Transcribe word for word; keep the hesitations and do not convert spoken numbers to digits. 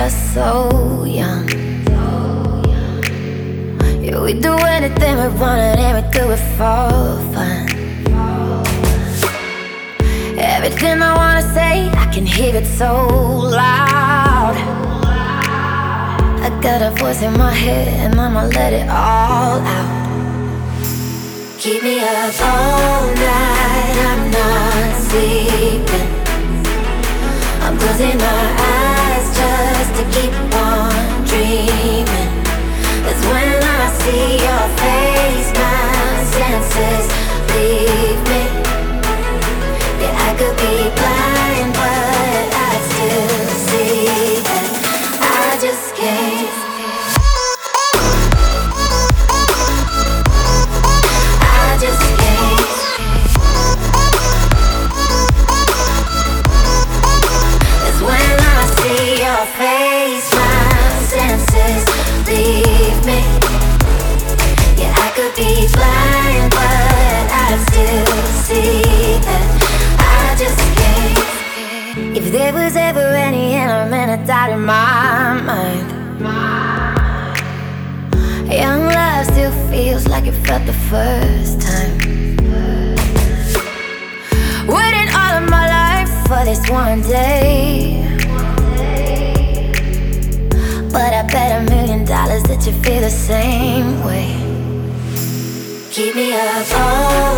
us so young. Yeah, we do anything we wanted and we do it for fun. Everything I wanna say, I can hear it so loud. I got a voice in my head and I'ma let it all out. Keep me up all night, I'm not sleeping. I'm closing my eyes just to keep on dreaming. That's when I see your face, my senses leave me. Yeah, I could be blind, but I still see that I just can't. I just can't. That's when I see your face, my senses leave me. Yeah, I could be blind, but I still see that I just can't. If there was ever any element of doubt in my mind, young love still feels like it felt the first time. Waiting all of my life for this one day, but I bet a million dollars that you feel the same way. Keep me up all